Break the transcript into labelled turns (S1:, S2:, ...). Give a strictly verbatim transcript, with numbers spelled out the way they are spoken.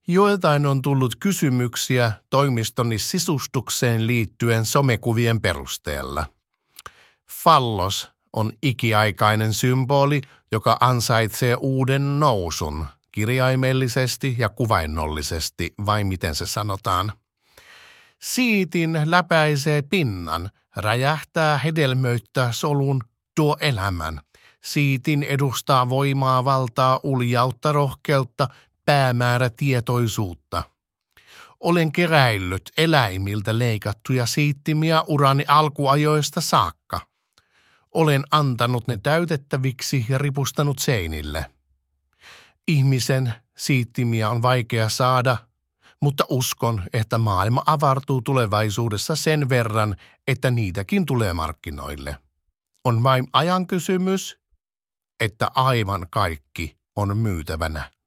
S1: Joiltain on tullut kysymyksiä toimistoni sisustukseen liittyen somekuvien perusteella. Fallos on ikiaikainen symboli, joka ansaitsee uuden nousun, kirjaimellisesti ja kuvainnollisesti, vai miten se sanotaan. Siitin läpäisee pinnan, räjähtää hedelmöittää solun, tuo elämän. Siitin edustaa voimaa, valtaa, uljautta, rohkeutta, päämäärätietoisuutta. Olen keräillyt eläimiltä leikattuja siittimiä urani alkuajoista saakka. Olen antanut ne täytettäviksi ja ripustanut seinille. Ihmisen siittimiä on vaikea saada, mutta uskon, että maailma avartuu tulevaisuudessa sen verran, että niitäkin tulee markkinoille. On vain ajan kysymys, että aivan kaikki on myytävänä.